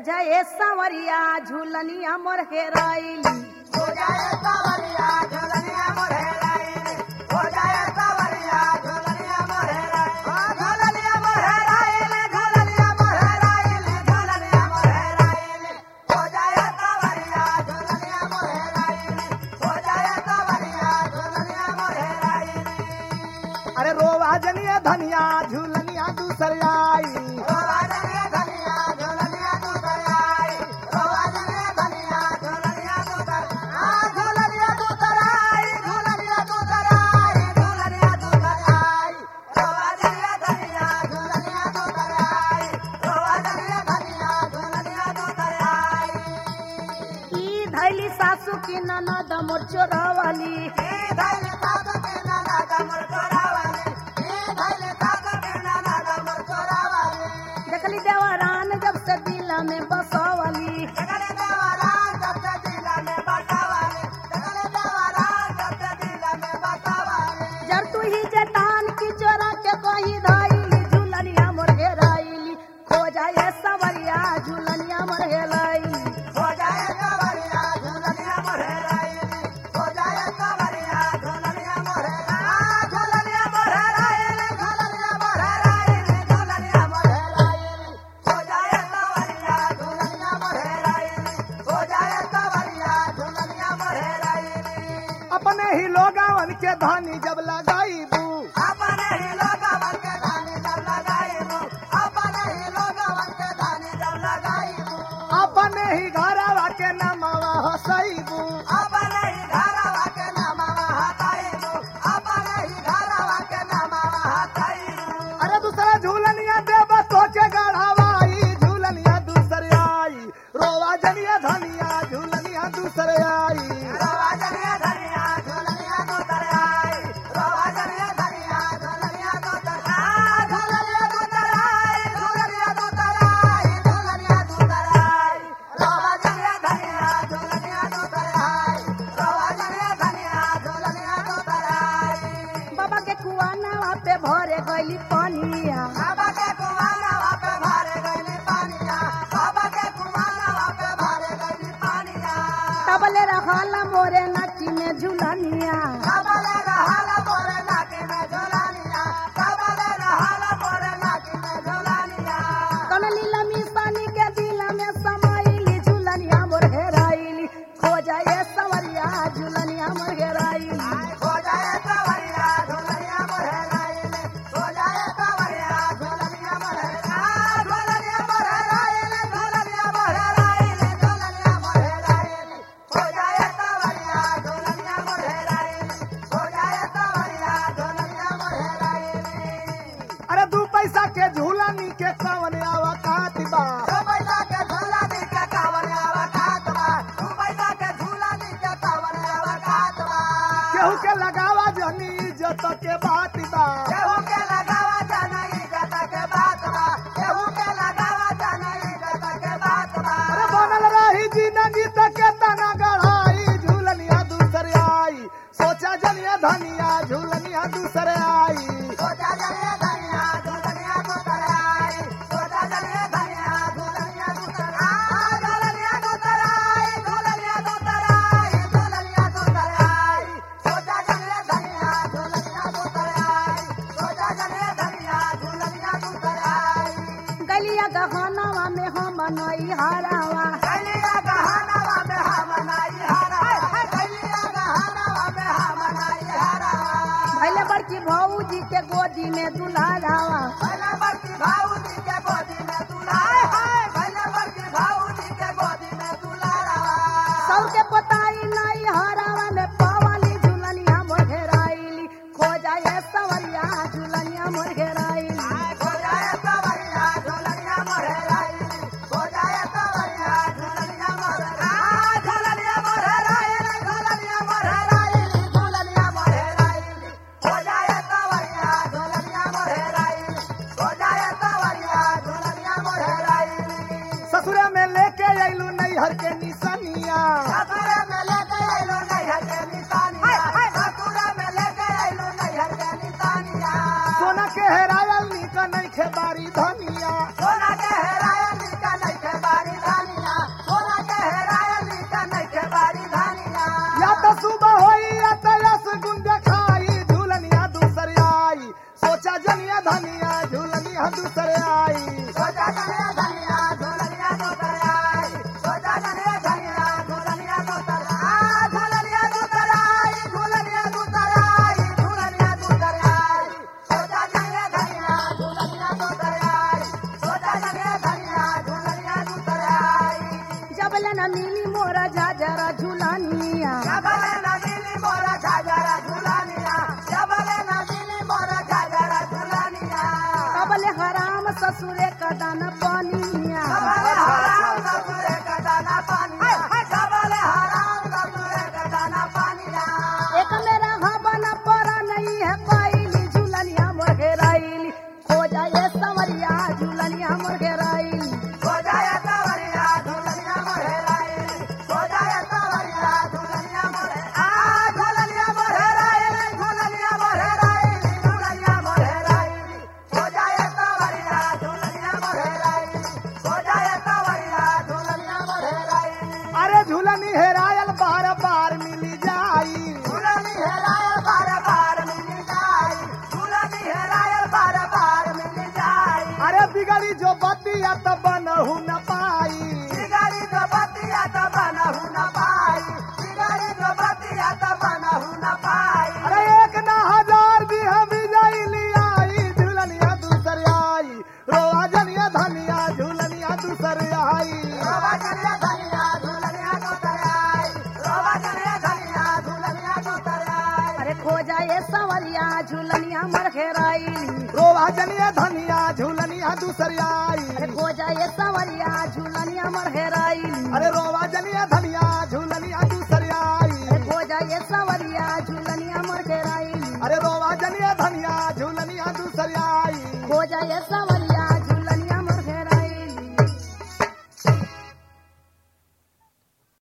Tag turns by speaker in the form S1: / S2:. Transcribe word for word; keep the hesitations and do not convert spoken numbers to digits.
S1: जाए सांवरिया झूलनिया मोर हेराइली
S2: हो जाए सावरिया झोलनिया मोर हेराइली हो जाए सावरिया झोलनिया मोर हेराइली झोलनिया मोर हेराइली झोलनिया मोर हेराइली झोलनिया मोर हेराइली हो जाए सावरिया झोलनिया मोर हेराइली हो जाए सावरिया झोलनिया मोर हेराइली
S3: अरे रोवा जनिया धनिया झूलनिया दूसर आई
S2: रोवा जनिया धनिया झोलनिया दूसर आई रोवा जनिया धनिया झोलनिया दूसर आ झोलनिया दूसर आई झोलनिया दूसर आई झोलनिया दूसर आई रोवा जनिया धनिया झोलनिया दूसर आई रोवा जनिया धनिया झोलनिया दूसर आई
S1: ई धैली सासू की ननद मोर चोरवली
S2: ए धैले साधु के नाना दमर चोरावाली ए धैले साधु के नाना दमर चोरावाली
S1: देखली देवरान जब से दिल में बसवली
S2: जगले देवरान सबसे दिला में बसावाली जगले देवरान सबसे दिला में बसावाली
S1: जब तू ही जतान की चोरा के कही धैली झूलनिया मोर हेराइली खो जाए सवरिया झूलनिया मोर हेराइली
S2: हो जाए सवरिया झोलनिया मोर हेराइली हो जाए सवरिया झोलनिया मोर हेराइली झोलनिया मोर हेराइली झोलनिया मोर हेराइली झोलनिया मोर हेराइली हो जाए सवरिया झोलनिया मोर हेराइली हो जाए सवरिया झोलनिया मोर हेराइली
S3: अपने ही लोगावन के धानी जब लगाई बू
S2: अपने ही लोगवन के धानी जब लगाईबू अपने ही लोगवन के धानी जब लगाईबू
S3: अपने ही घरवा के नमवा हसैबू
S2: अपने ही घरवा के नामवा हटाईबू अपने ही घरवा के नामवा हटाईबू
S3: अरे दूसरा झूलनिया देव तो के गढ़वाई झूलनिया दूसर आई रोवा जनिया धनिया झूलनिया दूसर आई
S2: रोवा जनिया धनिया झोलनिया दूसर आई रोवा जनिया धनिया झोलनिया दूसर आई झोलनिया दूसर आई झोलनिया दूसर आई झोलनिया दूसर आई रोवा जनिया धनिया झोलनिया दूसर आई रोवा जनिया धनिया झोलनिया दूसर आई
S1: बाबा के कुआना पे भरे गईली पनिया
S2: बाबा के कुआनवा पे भरे गइली पानिया बाबा के कुआनवा पे भरे गइली पानिया
S1: तबले रहला मोरे नची में झूलनिया
S2: सबले रहला मोरे नाकी में झोलानिया सबले रहला मोरे नाकी में झोलानिया
S1: कनली लमी पानी के दिल में समाइली झूलनिया मोर हेराइली खो जाए सवरिया झूलनिया मोर हेराइली
S2: हो जाए सवरिया झोलनिया मोर हेराइली हो जाए सवरिया झोलनिया मोर हेराइली झोलनिया मोर हेराइली झोलनिया मोर हेराइली झोलनिया मोर हेराइली हो जाए सवरिया झोलनिया मोर हेराइली हो जाए सवरिया झोलनिया मोर हेराइली
S3: अरे दू पैसा के झूलनी के कवन आवा काटी बा
S2: दो पैसा के झूला दी के कावर आवा खात बा दो पैसा के झूला दी के कावर आवा खात बा
S3: केहू के लगावा जनी इज्जत के बात बा
S2: केहू के लगावा जाना इज्जत के बात बा केहू के लगावा जाना इज्जत के बात बा
S3: अरे बनल रही जिंदगी तक के तना गढ़ाई झूलनिया दूसर आई सोचा जनिया धनिया झूलनिया दूसर आई
S2: सोचा जलिए धनिया झूलनिया दूसर आई सोचा जलिए धनिया झूलनिया दूसर आई झूलनिया दूसर आई झूलनिया दूसर आई झूलनिया दूसर आई सोचा जलिए धनिया झूलनिया दूसर आई सोचा जलिए धनिया झूलनिया दूसर आई
S1: गलिया गहनवा में हम नई हरावा
S2: गलिया गहनवा में हम नाई हरावा गलिया गहनवा में हम नाई हरावा
S1: भैले बड़की भौजी के गोदी में दुल्हावा
S2: भले बड़की भाऊजी के गोदी में दुलाए हाय भले बड़की भाऊजी के गोदी में दुलारावा
S1: सबके पोताई नई हरावा में पवली झूलनिया मोर हेराइली खो जाए सवरिया झूलनिया मोर हेराइली
S2: हो जाए सवरिया झोलनिया मोर हेराइली हो जाए सवरिया झोलनिया मोर हेराइली झोलनिया मोर हेराइली झोलनिया मोर हेराइली झोलनिया मोर हेराइली हो जाए सवरिया झोलनिया मोर हेराइली हो जाए सवरिया झोलनिया मोर हेराइली
S3: ससुरे में लेके अइलू नैहर के निशानिया
S2: ससुरे में लेके आइलो नैहर के निशानिया ससुरे में लेके आइलो नैहर के निशानिया
S3: सोना के हेरायल निकन झुलनिया दूसरे आई
S2: सोचा जनिया धनिया झूलनिया दूसर आई सोचा जनिया धनिया झूलनिया दूसर आ झूलनिया दूसर आई झूलनिया दूसर आई झूलनिया दूसर आई सोचा जनिया धनिया झूलनिया दूसर आई सोचा जनिया धनिया झूलनिया दूसर आई
S1: जबले न मिली मोरा झाझरा झुलनिया
S2: जबले नदीनी मोरा झाझरा झूलनिया जबले नदीनी मोरा झाझरा झूलनिया
S1: कबले हराम ससुरे का दाना पानिया
S2: जबले हराम ससुरे का दाना पानिया जबले हराम ससुरे का दाना पानिया
S1: एक मेरा हवन पर नहीं है पाइली झुलनिया मोर घेराइली खो जाए सवरिया झुलनिया मोर घेराइली
S2: हो जाए तवरिया झूलनिया मोहराई हो जाए तवरिया झूलनिया मोहे आ झूलनिया मोहराई झूलनिया मोहराई झूलनिया मोहराई हो जाए तवरिया झूलनिया मोहराई हो जाए तवरिया झूलनिया मोहराई
S3: अरे झुलनी हेरायल बार बार मिली जाई
S2: झूलनी हेरायल बार बार मिल जाई झूलनी हेरायल बार बार मिल जाई
S3: अरे बिगड़ी जो बतिया तो बनहु न पाई
S2: बिगाड़ी तो बतिया तो बनहु न पाई बिगाड़ी तो बतिया तो बनहु न पाई
S3: अरे एक ना हजार भी हम जाइली आई झुलनिया दूसरे आई रोआ जनिया धनिया झुलनिया दूसरे आई
S2: रोवा जनिया धनिया झूलनिया दूसर आई रोवा जनिया धनिया झूलनिया दूसर आई
S1: अरे खो जाए सवरिया झुलनिया मोर घेराइली
S3: रोआ जनिया धनिया झुलनिया दूसरे आई
S1: अरे खो जाए सवरिया झुलनिया मोर घेराइली
S3: अरे रोआ जनिया धनिया